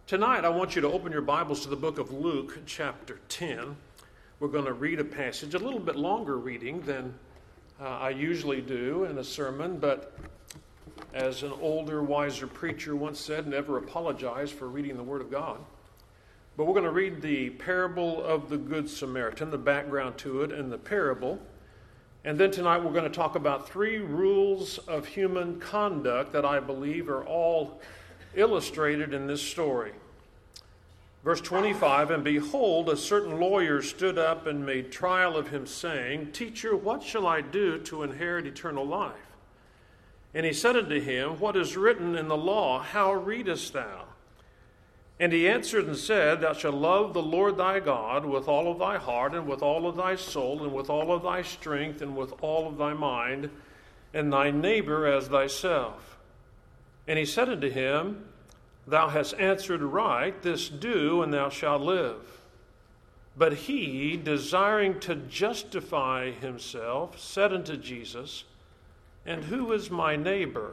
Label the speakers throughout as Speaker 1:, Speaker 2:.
Speaker 1: Tonight, I want you to open your Bibles to the book of Luke, chapter 10. We're going to read a passage, a little bit longer reading than I usually do in a sermon, but as an older, wiser preacher once said, never apologize for reading the Word of God. But we're going to read the parable of the Good Samaritan, the background to it, and the parable. And then tonight we're going to talk about 3 rules of human conduct that I believe are all illustrated in this story. Verse 25, "And behold, a certain lawyer stood up and made trial of him, saying, Teacher, what shall I do to inherit eternal life? And he said unto him, What is written in the law? How readest thou? And he answered and said, Thou shalt love the Lord thy God with all of thy heart, and with all of thy soul, and with all of thy strength, and with all of thy mind, and thy neighbor as thyself. And he said unto him, Thou hast answered right, this do, and thou shalt live. But he, desiring to justify himself, said unto Jesus, And who is my neighbor?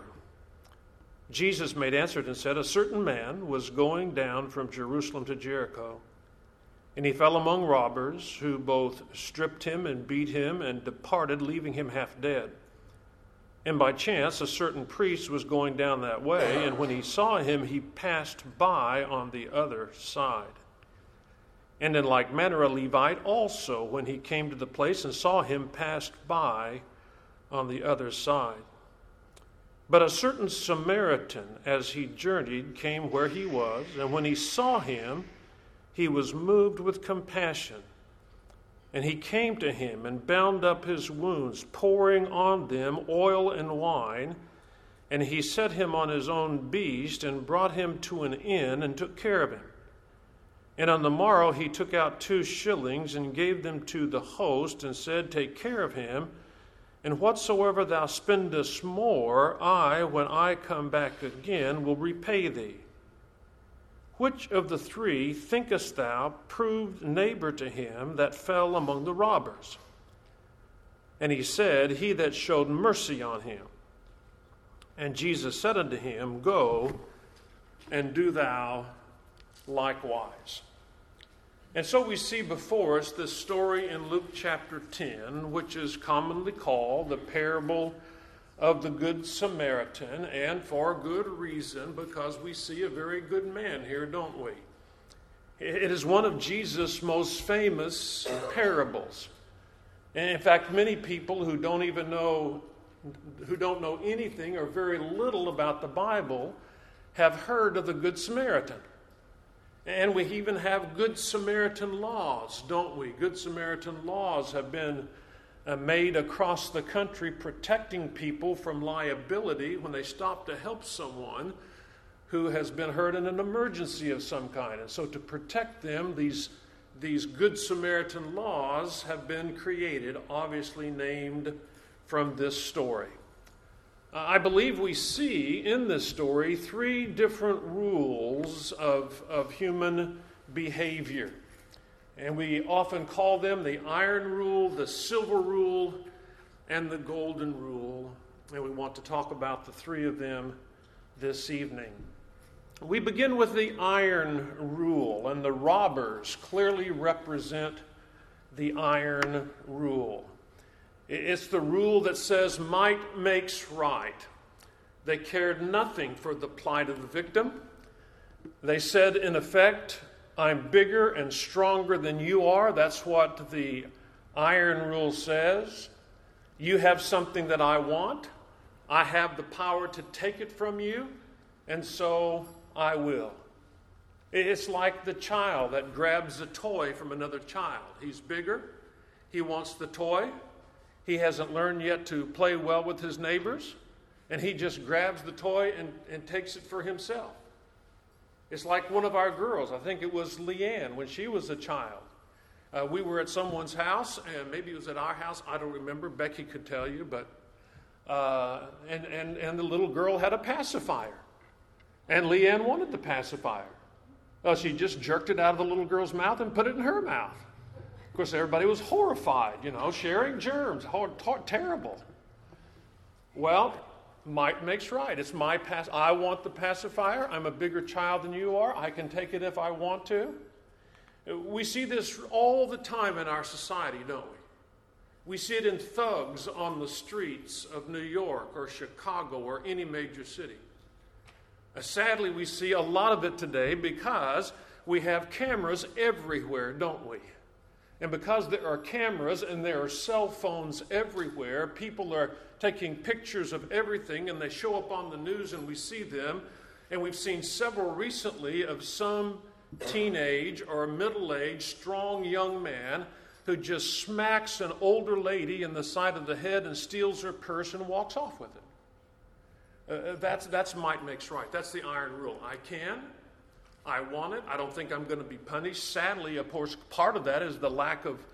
Speaker 1: Jesus made answer and said, A certain man was going down from Jerusalem to Jericho, and he fell among robbers, who both stripped him and beat him, and departed, leaving him half dead. And by chance a certain priest was going down that way, and when he saw him, he passed by on the other side. And in like manner a Levite also, when he came to the place and saw him, passed by on the other side. But a certain Samaritan, as he journeyed, came where he was, and when he saw him, he was moved with compassion. And he came to him and bound up his wounds, pouring on them oil and wine. And he set him on his own beast and brought him to an inn and took care of him. And on the morrow he took out 2 shillings and gave them to the host and said, Take care of him, and whatsoever thou spendest more, I, when I come back again, will repay thee. Which of the 3 thinkest thou proved neighbor to him that fell among the robbers? And he said, He that showed mercy on him. And Jesus said unto him, Go and do thou likewise. And so we see before us this story in Luke chapter 10, which is commonly called the parable of the Good Samaritan, and for good reason, because we see a very good man here, don't we? It is one of Jesus' most famous parables. And in fact, many people who don't know anything or very little about the Bible have heard of the Good Samaritan. And we even have Good Samaritan laws, don't we? Good Samaritan laws have been made across the country, protecting people from liability when they stop to help someone who has been hurt in an emergency of some kind. And so to protect them, these Good Samaritan laws have been created, obviously named from this story. I believe we see in this story 3 different rules of human behavior. And we often call them the iron rule, the silver rule, and the golden rule. And we want to talk about the 3 of them this evening. We begin with the iron rule, and the robbers clearly represent the iron rule. It's the rule that says might makes right. They cared nothing for the plight of the victim. They said, in effect, I'm bigger and stronger than you are. That's what the iron rule says. You have something that I want. I have the power to take it from you, and so I will. It's like the child that grabs a toy from another child. He's bigger. He wants the toy. He hasn't learned yet to play well with his neighbors, and he just grabs the toy and takes it for himself. It's like one of our girls, I think it was Leanne, when she was a child. We were at someone's house, and maybe it was at our house, I don't remember, Becky could tell you, but and the little girl had a pacifier. And Leanne wanted the pacifier. Well, she just jerked it out of the little girl's mouth and put it in her mouth. Of course, everybody was horrified, sharing germs, terrible. Well, Might makes right. It's my I want the pacifier. I'm a bigger child than you are. I can take it if I want to. We see this all the time in our society, don't we? We see it in thugs on the streets of New York or Chicago or any major city. Sadly, we see a lot of it today because we have cameras everywhere, don't we? And because there are cameras and there are cell phones everywhere, people are taking pictures of everything and they show up on the news and we see them. And we've seen several recently of some teenage or middle-aged, strong young man who just smacks an older lady in the side of the head and steals her purse and walks off with it. That's might makes right. That's the iron rule. I want it. I don't think I'm going to be punished. Sadly, of course, part of that is the lack of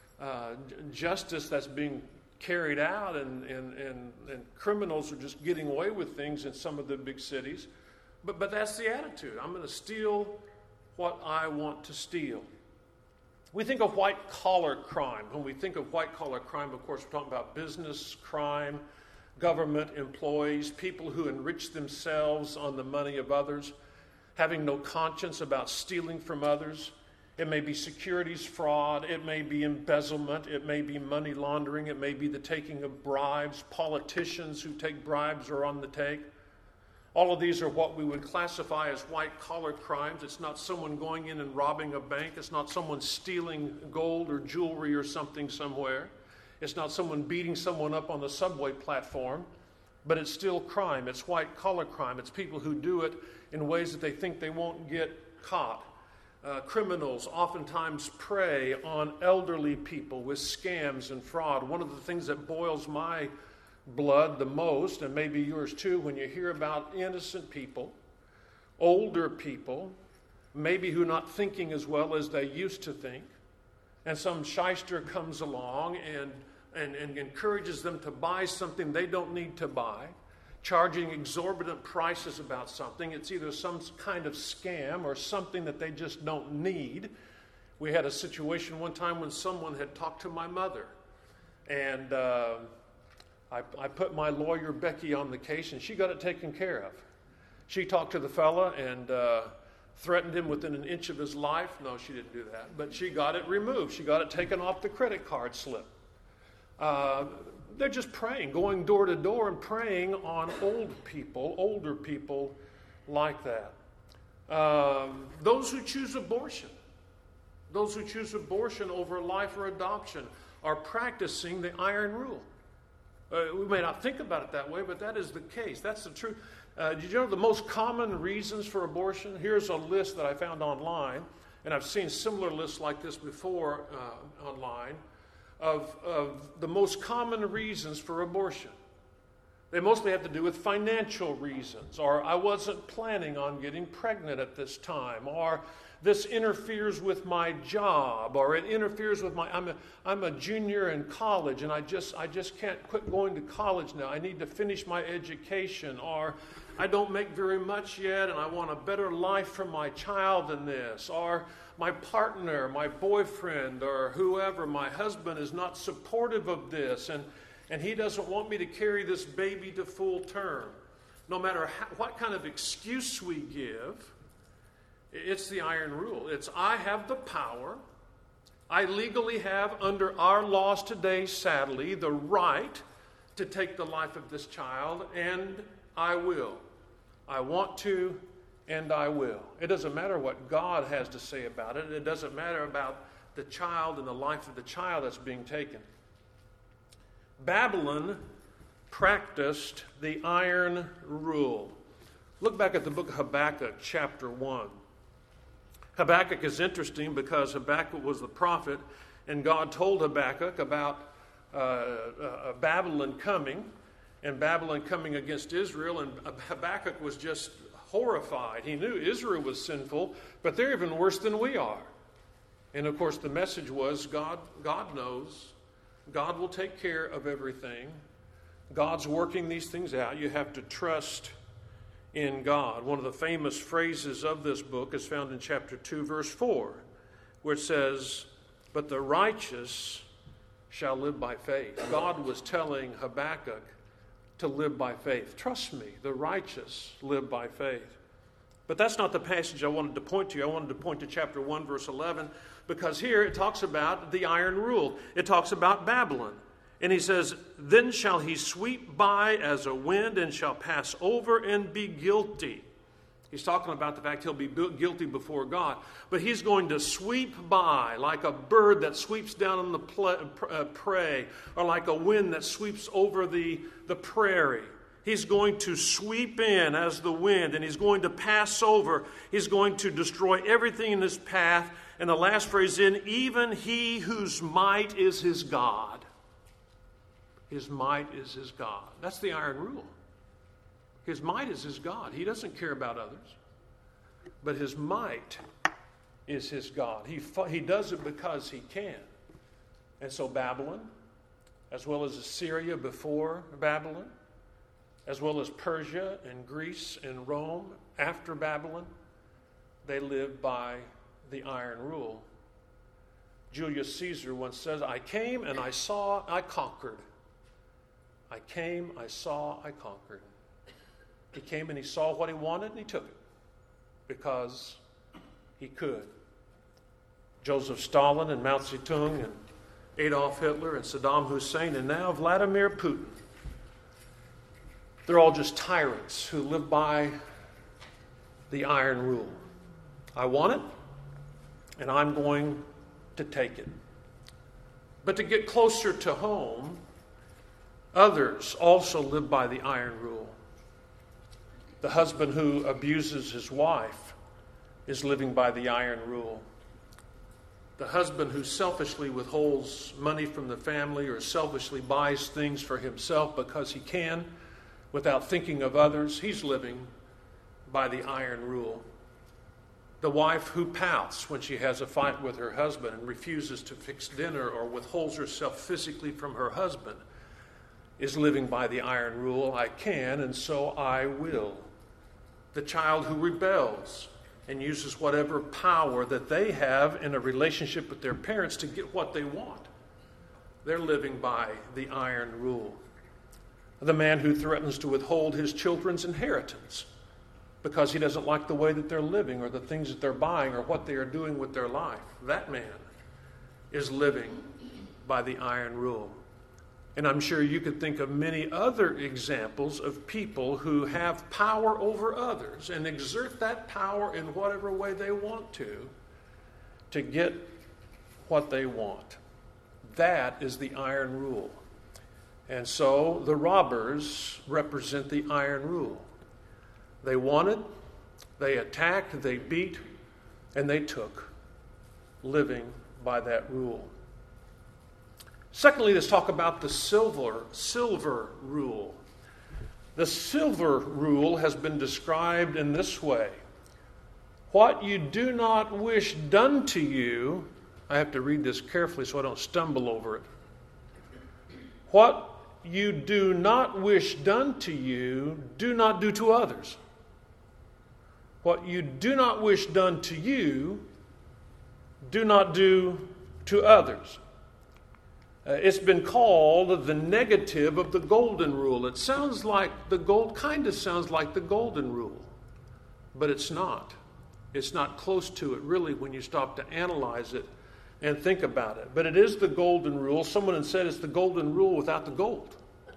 Speaker 1: justice that's being carried out, and criminals are just getting away with things in some of the big cities. But that's the attitude. I'm going to steal what I want to steal. We think of white-collar crime. When we think of white-collar crime, of course, we're talking about business crime, government employees, people who enrich themselves on the money of others, having no conscience about stealing from others. It may be securities fraud. It may be embezzlement. It may be money laundering. It may be the taking of bribes. Politicians who take bribes are on the take. All of these are what we would classify as white-collar crimes. It's not someone going in and robbing a bank. It's not someone stealing gold or jewelry or something somewhere. It's not someone beating someone up on the subway platform. But it's still crime. It's white-collar crime. It's people who do it in ways that they think they won't get caught. Criminals oftentimes prey on elderly people with scams and fraud. One of the things that boils my blood the most, and maybe yours too, when you hear about innocent people, older people, maybe who are not thinking as well as they used to think, and some shyster comes along and encourages them to buy something they don't need to buy, charging exorbitant prices about something. It's either some kind of scam or something that they just don't need. We had a situation one time when someone had talked to my mother, and I put my lawyer, Becky, on the case, and she got it taken care of. She talked to the fella and threatened him within an inch of his life. No, she didn't do that. But she got it removed. She got it taken off the credit card slip. They're just preying, going door to door and preying on older people like that. Those who choose abortion over life or adoption are practicing the iron rule. We may not think about it that way, but that is the case. That's the truth. Did you know the most common reasons for abortion? Here's a list that I found online, and I've seen similar lists like this before online, of the most common reasons for abortion. They mostly have to do with financial reasons, or I wasn't planning on getting pregnant at this time, or this interferes with my job, or it interferes with I'm a junior in college and I just can't quit going to college now. I need to finish my education, or I don't make very much yet and I want a better life for my child than this, or my partner, my boyfriend, or whoever, my husband is not supportive of this and he doesn't want me to carry this baby to full term. No matter what kind of excuse we give, it's the iron rule. It's I have the power. I legally have, under our laws today, sadly, the right to take the life of this child, and I will. I want to, and I will. It doesn't matter what God has to say about it. It doesn't matter about the child and the life of the child that's being taken. Babylon practiced the iron rule. Look back at the book of Habakkuk, chapter 1. Habakkuk is interesting because Habakkuk was the prophet, and God told Habakkuk about Babylon coming, and Babylon coming against Israel, and Habakkuk was just horrified. He knew Israel was sinful, but they're even worse than we are. And of course the message was God knows. God will take care of everything. God's working these things out. You have to trust in God. One of the famous phrases of this book is found in chapter 2, verse 4, where it says, "But the righteous shall live by faith." God was telling Habakkuk to live by faith. Trust me, the righteous live by faith. But that's not the passage I wanted to point to. I wanted to point to chapter 1, verse 11, because here it talks about the iron rule. It talks about Babylon. And he says, "Then shall he sweep by as a wind and shall pass over and be guilty." He's talking about the fact he'll be guilty before God. But he's going to sweep by like a bird that sweeps down on the prey, or like a wind that sweeps over the prairie. He's going to sweep in as the wind, and he's going to pass over. He's going to destroy everything in his path. And the last phrase in, even he whose might is his God. His might is his God. That's the iron rule. His might is his God. He doesn't care about others. But his might is his God. He does it because he can. And so Babylon, as well as Assyria before Babylon, as well as Persia and Greece and Rome after Babylon, they lived by the iron rule. Julius Caesar once says, "I came and I saw, I conquered." I came, I saw, I conquered. He came and he saw what he wanted and he took it because he could. Joseph Stalin and Mao Zedong and Adolf Hitler and Saddam Hussein and now Vladimir Putin. They're all just tyrants who live by the iron rule. I want it and I'm going to take it. But to get closer to home, others also live by the iron rule. The husband who abuses his wife is living by the iron rule. The husband who selfishly withholds money from the family or selfishly buys things for himself because he can without thinking of others, he's living by the iron rule. The wife who pouts when she has a fight with her husband and refuses to fix dinner or withholds herself physically from her husband is living by the iron rule. I can, and so I will. The child who rebels and uses whatever power that they have in a relationship with their parents to get what they want, they're living by the iron rule. The man who threatens to withhold his children's inheritance because he doesn't like the way that they're living or the things that they're buying or what they are doing with their life, that man is living by the iron rule. And I'm sure you could think of many other examples of people who have power over others and exert that power in whatever way they want to get what they want. That is the iron rule. And so the robbers represent the iron rule. They wanted, they attacked, they beat, and they took, living by that rule. Secondly, let's talk about the silver rule. The silver rule has been described in this way. What you do not wish done to you, I have to read this carefully so I don't stumble over it. What you do not wish done to you, do not do to others. What you do not wish done to you, do not do to others. It's been called the negative of the golden rule. It sounds like kind of sounds like the golden rule, but it's not. It's not close to it really when you stop to analyze it and think about it. But it is the golden rule. Someone had said it's the golden rule without the gold.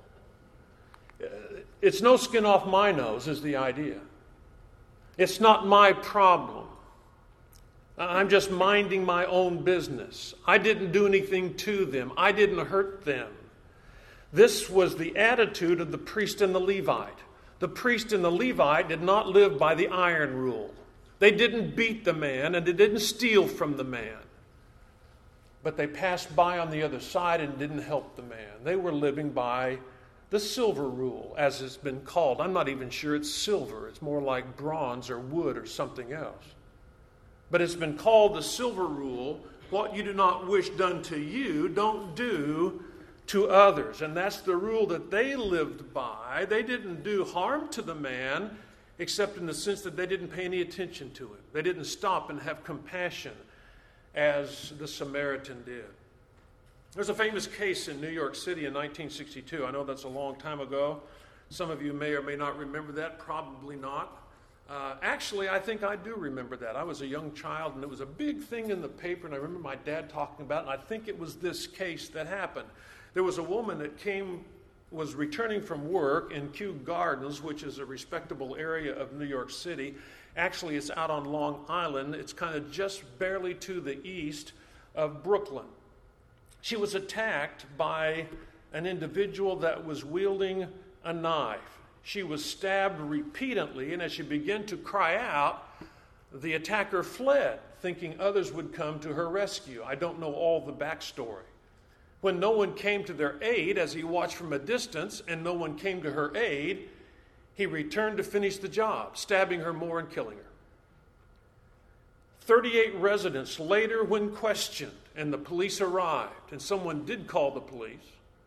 Speaker 1: It's no skin off my nose is the idea. It's not my problem. I'm just minding my own business. I didn't do anything to them. I didn't hurt them. This was the attitude of the priest and the Levite. The priest and the Levite did not live by the iron rule. They didn't beat the man and they didn't steal from the man. But they passed by on the other side and didn't help the man. They were living by the silver rule, as it's been called. I'm not even sure it's silver. It's more like bronze or wood or something else. But it's been called the silver rule. What you do not wish done to you, don't do to others. And that's the rule that they lived by. They didn't do harm to the man, except in the sense that they didn't pay any attention to him. They didn't stop and have compassion as the Samaritan did. There's a famous case in New York City in 1962. I know that's a long time ago. Some of you may or may not remember that, probably not. Actually, I think I do remember that. I was a young child, and it was a big thing in the paper, and I remember my dad talking about it, and I think it was this case that happened. There was a woman that was returning from work in Kew Gardens, which is a respectable area of New York City. Actually, it's out on Long Island. It's kind of just barely to the east of Brooklyn. She was attacked by an individual that was wielding a knife. She was stabbed repeatedly, and as she began to cry out, the attacker fled, thinking others would come to her rescue. I don't know all the backstory. When no one came to their aid, as he watched from a distance, and no one came to her aid, he returned to finish the job, stabbing her more and killing her. 38 residents later, when questioned, and the police arrived, and someone did call the police,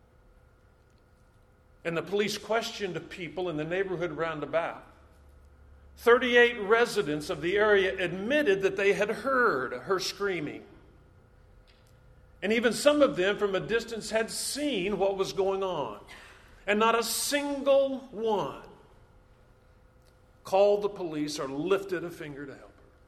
Speaker 1: and the police questioned people in the neighborhood roundabout, 38 residents of the area admitted that they had heard her screaming. And even some of them from a distance had seen what was going on. And not a single one called the police or lifted a finger to help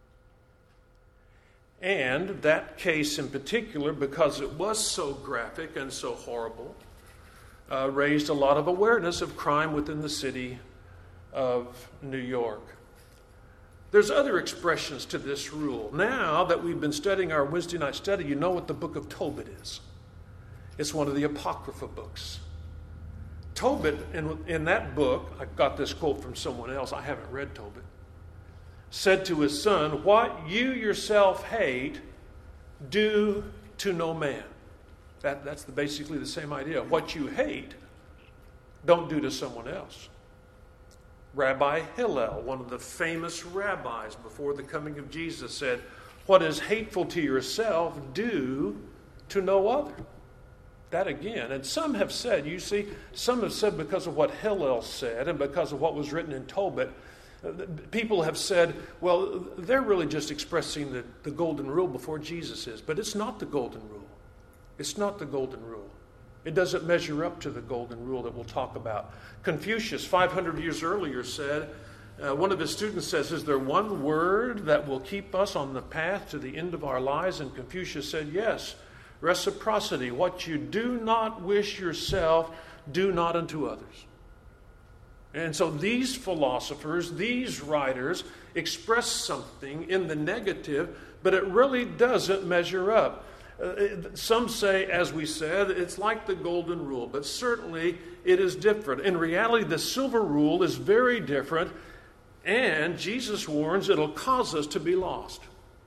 Speaker 1: her. And that case in particular, because it was so graphic and so horrible, raised a lot of awareness of crime within the city of New York. There's other expressions to this rule. Now that we've been studying our Wednesday night study, you know what the book of Tobit is. It's one of the Apocrypha books. Tobit, in that book, I got this quote from someone else, I haven't read Tobit, said to his son, "What you yourself hate, do to no man." That's basically the same idea. What you hate, don't do to someone else. Rabbi Hillel, one of the famous rabbis before the coming of Jesus, said, "What is hateful to yourself, do to no other." That again. And some have said, some have said because of what Hillel said and because of what was written in Tobit, people have said, well, they're really just expressing the golden rule before Jesus is. But it's not the golden rule. It's not the golden rule. It doesn't measure up to the golden rule that we'll talk about. Confucius, 500 years earlier, said, one of his students says, "Is there one word that will keep us on the path to the end of our lives?" And Confucius said, yes, reciprocity. What you do not wish yourself, do not unto others. And so these philosophers, these writers, express something in the negative, but it really doesn't measure up. Some say, as we said, it's like the golden rule, but certainly it is different. In reality, the silver rule is very different, and Jesus warns it'll cause us to be lost.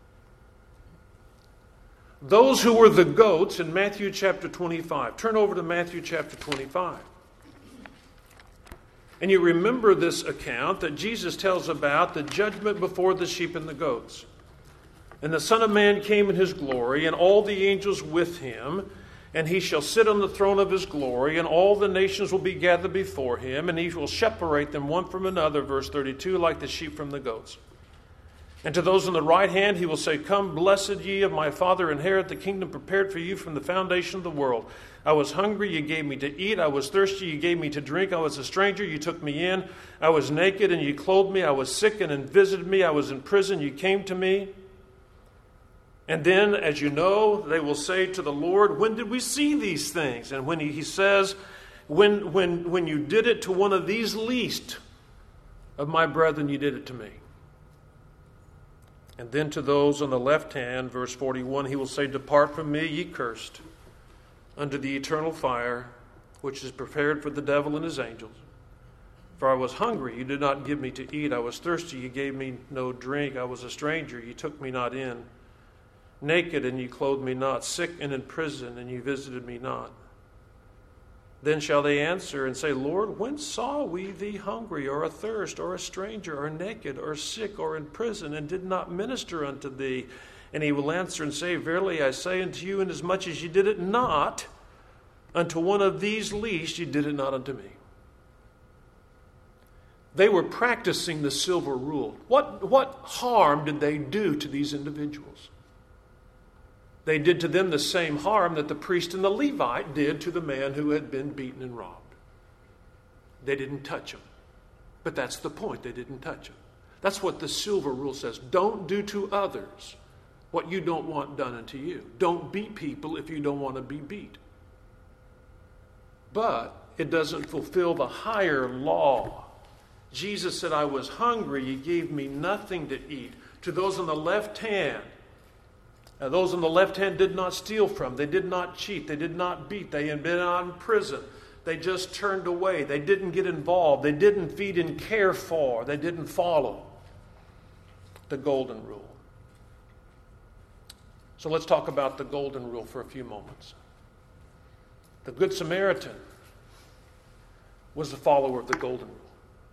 Speaker 1: Those who were the goats in Matthew chapter 25. Turn over to Matthew chapter 25. And you remember this account that Jesus tells about the judgment before the sheep and the goats. "And the Son of Man came in his glory, and all the angels with him, and he shall sit on the throne of his glory, and all the nations will be gathered before him, and he will separate them one from another," verse 32, "like the sheep from the goats. And to those on the right hand he will say, Come, blessed ye of my Father, inherit the kingdom prepared for you from the foundation of the world. I was hungry, you gave me to eat. I was thirsty, you gave me to drink. I was a stranger, you took me in. I was naked, and you clothed me. I was sick, and visited me. I was in prison, you came to me." And then, as you know, they will say to the Lord, "When did we see these things?" And when he says, when you did it to one of these least of my brethren, you did it to me. And then to those on the left hand, verse 41, he will say, "Depart from me, ye cursed, unto the eternal fire, which is prepared for the devil and his angels. For I was hungry, you did not give me to eat. I was thirsty, you gave me no drink. I was a stranger, you took me not in. Naked, and you clothed me not. Sick and in prison, and you visited me not." Then shall they answer and say, "Lord, when saw we thee hungry, or athirst, or a stranger, or naked, or sick, or in prison, and did not minister unto thee?" And he will answer and say, "Verily I say unto you, inasmuch as ye did it not unto one of these least, ye did it not unto me." They were practicing the silver rule. What harm did they do to these individuals? They did to them the same harm that the priest and the Levite did to the man who had been beaten and robbed. They didn't touch them. But that's the point. They didn't touch them. That's what the silver rule says. Don't do to others what you don't want done unto you. Don't beat people if you don't want to be beat. But it doesn't fulfill the higher law. Jesus said, I was hungry, you gave me nothing to eat. To those on the left hand, those on the left hand did not steal from, they did not cheat, they did not beat, they had been out in prison. They just turned away. They didn't get involved. They didn't feed and care for. They didn't follow the golden rule. So let's talk about the golden rule for a few moments. The Good Samaritan was the follower of the golden rule.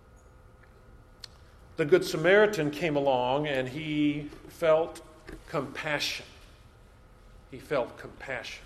Speaker 1: The Good Samaritan came along and he felt compassion. He felt compassion.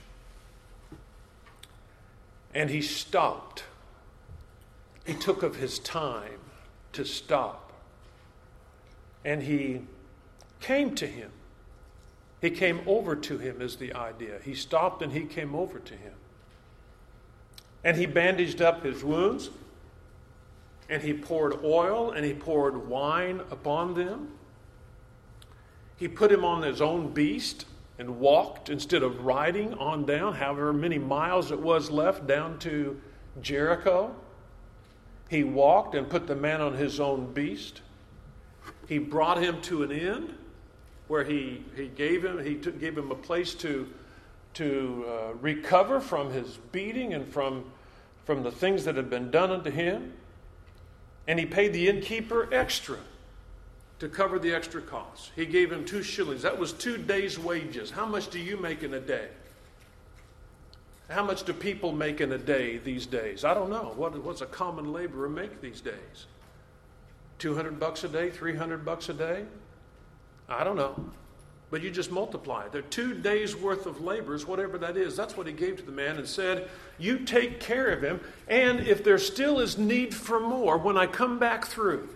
Speaker 1: And he stopped. He took of his time to stop. And he came to him. He came over to him is the idea. He stopped and he came over to him. And he bandaged up his wounds. And he poured oil and he poured wine upon them. He put him on his own beast and walked instead of riding on down, however many miles it was left, down to Jericho. He walked and put the man on his own beast. He brought him to an inn where he gave him a place to recover from his beating and from the things that had been done unto him. And he paid the innkeeper extra to cover the extra costs. He gave him 2 shillings. That was 2 days' wages. How much do you make in a day? How much do people make in a day these days? I don't know. What's a common laborer make these days? $200 a day? $300 a day? I don't know. But you just multiply it. They're 2 days' worth of labors, whatever that is. That's what he gave to the man and said, you take care of him, and if there still is need for more, when I come back through,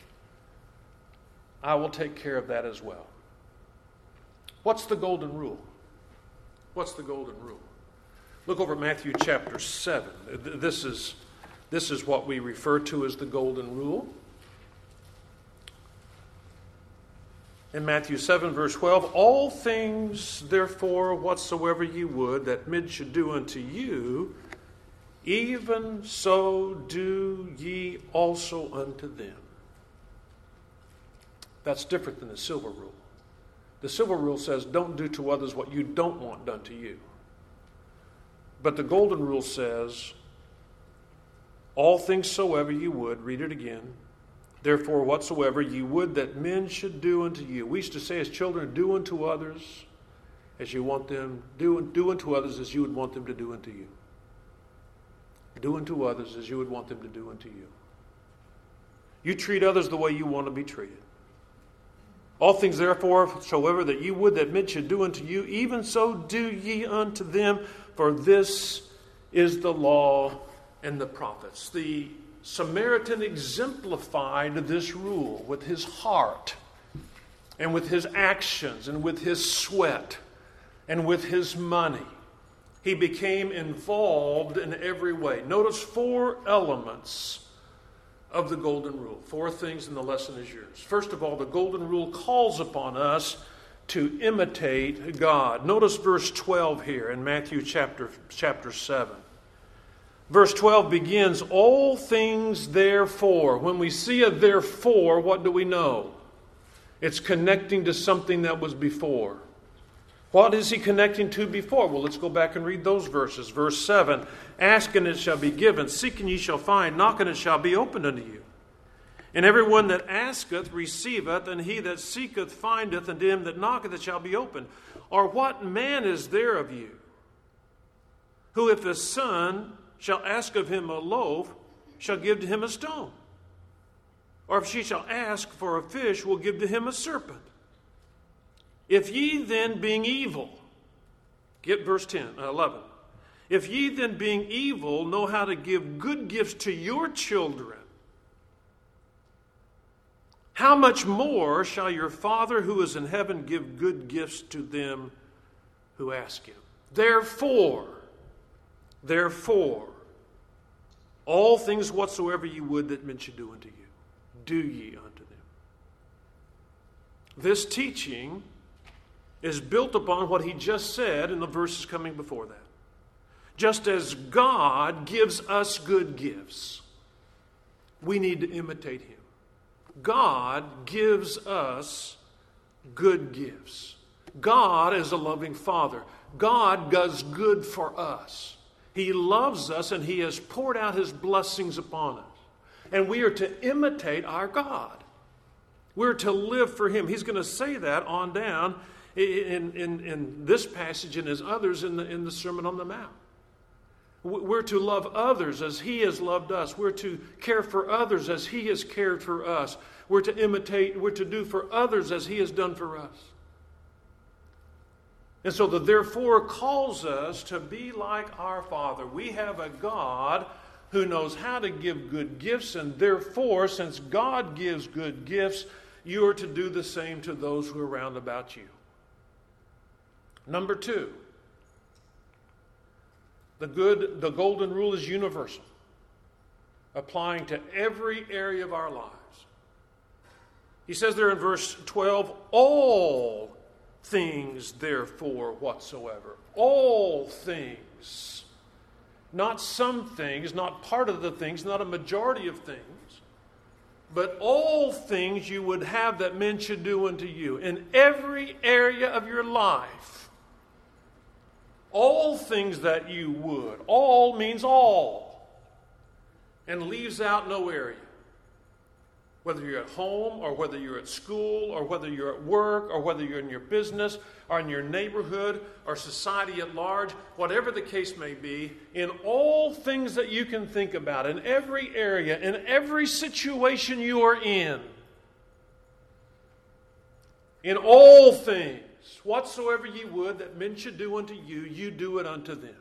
Speaker 1: I will take care of that as well. What's the golden rule? What's the golden rule? Look over at Matthew chapter 7. This is what we refer to as the golden rule. In Matthew 7, verse 12, all things, therefore, whatsoever ye would that men should do unto you, even so do ye also unto them. That's different than the silver rule. The silver rule says, don't do to others what you don't want done to you. But the golden rule says, all things soever ye would, read it again, therefore whatsoever ye would that men should do unto you. We used to say as children, do unto others as you want them, do unto others as you would want them to do unto you. Do unto others as you would want them to do unto you. You treat others the way you want to be treated. All things, therefore, soever that ye would that men should do unto you, even so do ye unto them, for this is the law and the prophets. The Samaritan exemplified this rule with his heart, and with his actions, and with his sweat, and with his money. He became involved in every way. Notice 4 elements of the golden rule. 4 things, and the lesson is yours. First of all, the golden rule calls upon us to imitate God. Notice verse 12 here in Matthew chapter 7. Verse 12 begins, all things therefore. When we see a therefore, what do we know? It's connecting to something that was before. What is he connecting to before? Well, let's go back and read those verses. Verse 7, ask and it shall be given, seek and ye shall find, knock and it shall be opened unto you. And everyone that asketh receiveth, and he that seeketh findeth, and to him that knocketh it shall be opened. Or what man is there of you, who if his son shall ask of him a loaf, shall give to him a stone? Or if she shall ask for a fish, will give to him a serpent? If ye then, being evil, get verse 11. If ye then, being evil, know how to give good gifts to your children, how much more shall your Father who is in heaven give good gifts to them who ask him? Therefore, All things whatsoever ye would that men should do unto you, do ye unto them. This teaching is built upon what he just said in the verses coming before that. Just as God gives us good gifts, we need to imitate him. God gives us good gifts. God is a loving Father. God does good for us. He loves us and he has poured out his blessings upon us. And we are to imitate our God. We're to live for him. He's going to say that on down in this passage and as others in the Sermon on the Mount. We're to love others as he has loved us. We're to care for others as he has cared for us. We're to imitate, we're to do for others as he has done for us. And so the therefore calls us to be like our Father. We have a God who knows how to give good gifts, and therefore, since God gives good gifts, you are to do the same to those who are round about you. Number 2, the golden rule is universal, applying to every area of our lives. He says there in verse 12, all things therefore whatsoever. All things. Not some things, not part of the things, not a majority of things, but all things you would have that men should do unto you in every area of your life. All things that you would. All means all. And leaves out no area. Whether you're at home or whether you're at school or whether you're at work or whether you're in your business or in your neighborhood or society at large, whatever the case may be, in all things that you can think about, in every area, in every situation you are in all things, whatsoever ye would that men should do unto you, you do it unto them.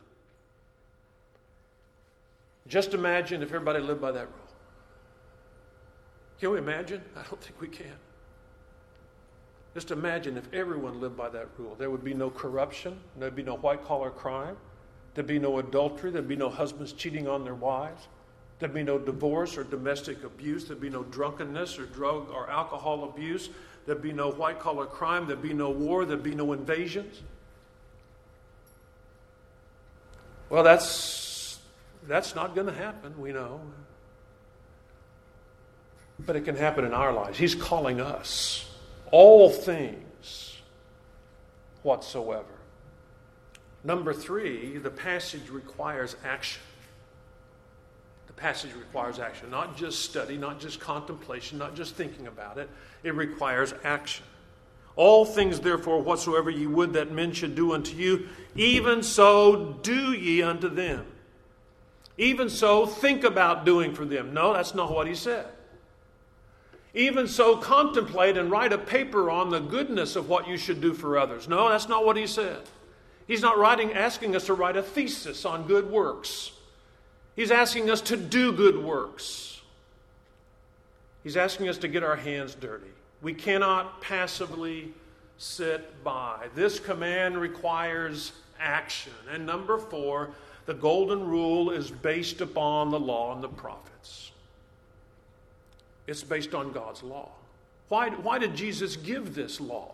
Speaker 1: Just imagine if everybody lived by that rule. Can we imagine? I don't think we can. Just imagine if everyone lived by that rule. There would be no corruption. There'd be no white-collar crime. There'd be no adultery. There'd be no husbands cheating on their wives. There'd be no divorce or domestic abuse. There'd be no drunkenness or drug or alcohol abuse. There'd be no white-collar crime. There'd be no war. There'd be no invasions. Well, that's not going to happen, we know. But it can happen in our lives. He's calling us. All things whatsoever. Number 3, the passage requires action. The passage requires action. Not just study, not just contemplation, not just thinking about it. It requires action. All things, therefore, whatsoever ye would that men should do unto you, even so do ye unto them. Even so, think about doing for them. No, that's not what he said. Even so, contemplate and write a paper on the goodness of what you should do for others. No, that's not what he said. He's not asking us to write a thesis on good works. He's asking us to do good works. He's asking us to get our hands dirty. We cannot passively sit by. This command requires action. And number 4, the golden rule is based upon the law and the prophets. It's based on God's law. Why did Jesus give this law?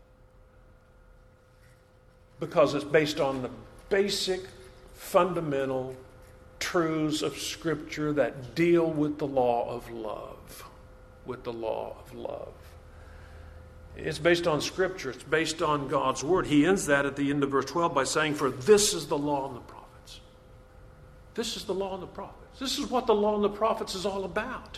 Speaker 1: Because it's based on the basic, fundamental truths of Scripture that deal with the law of love. With the law of love. It's based on Scripture. It's based on God's Word. He ends that at the end of verse 12 by saying, for this is the law and the prophets. This is the law and the prophets. This is what the law and the prophets is all about.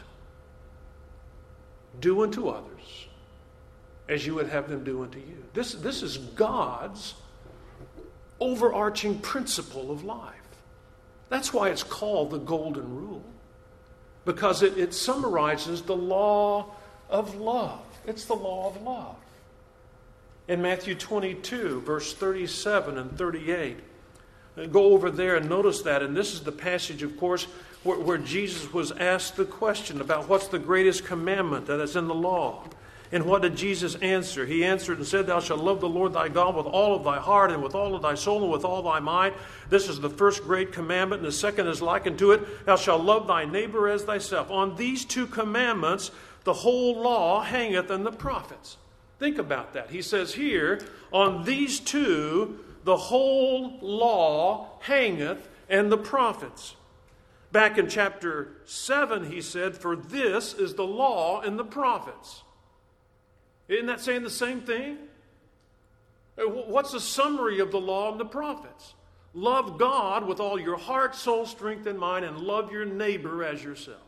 Speaker 1: Do unto others as you would have them do unto you. This is God's overarching principle of life. That's why it's called the Golden Rule, because it summarizes the law of love. It's the law of love. In Matthew 22, verse 37 and 38, go over there and notice that. And this is the passage, of course, where Jesus was asked the question about what's the greatest commandment that is in the law. And what did Jesus answer? He answered and said, Thou shalt love the Lord thy God with all of thy heart and with all of thy soul and with all thy might. This is the first great commandment, and the second is likened to it. Thou shalt love thy neighbor as thyself. On these two commandments, the whole law hangeth and the prophets. Think about that. He says here, on these two, the whole law hangeth and the prophets. Back in chapter 7, he said, For this is the law and the prophets. Isn't that saying the same thing? What's the summary of the law and the prophets? Love God with all your heart, soul, strength, and mind, and love your neighbor as yourself.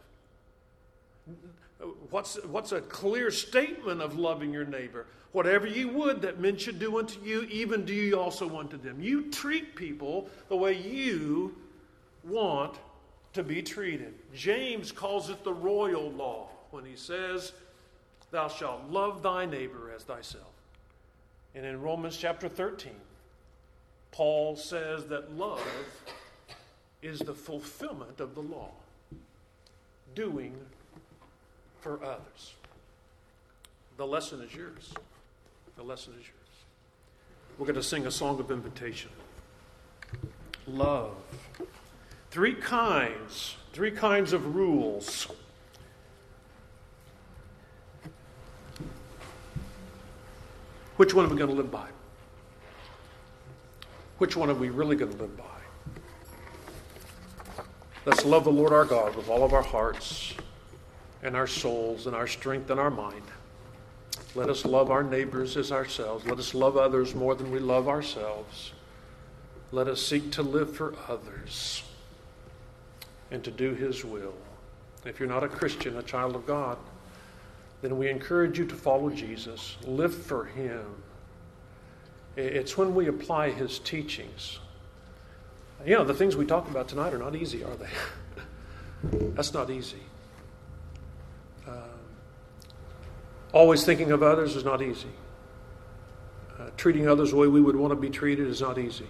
Speaker 1: What's a clear statement of loving your neighbor? Whatever you would that men should do unto you, even do you also unto them. You treat people the way you want to be treated. James calls it the royal law when he says, Thou shalt love thy neighbor as thyself. And in Romans chapter 13, Paul says that love is the fulfillment of the law. Doing for others. The lesson is yours. The lesson is yours. We're going to sing a song of invitation. Love. Three kinds of rules. Which one are we going to live by? Which one are we really going to live by? Let's love the Lord our God with all of our hearts and our souls and our strength and our mind. Let us love our neighbors as ourselves. Let us love others more than we love ourselves. Let us seek to live for others and to do His will. If you're not a Christian, a child of God, then we encourage you to follow Jesus. Live for Him. It's when we apply His teachings. You know, the things we talk about tonight are not easy, are they? That's not easy. Always thinking of others is not easy. Treating others the way we would want to be treated is not easy.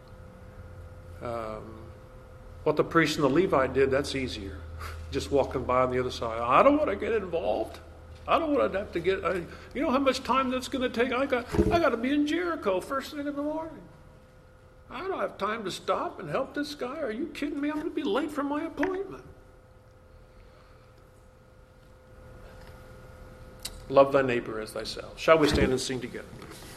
Speaker 1: What the priest and the Levite did, that's easier. Just walking by on the other side. I don't want to get involved. I don't want to have to get... you know how much time that's going to take? I got to be in Jericho first thing in the morning. I don't have time to stop and help this guy. Are you kidding me? I'm going to be late for my appointment. Love thy neighbor as thyself. Shall we stand and sing together?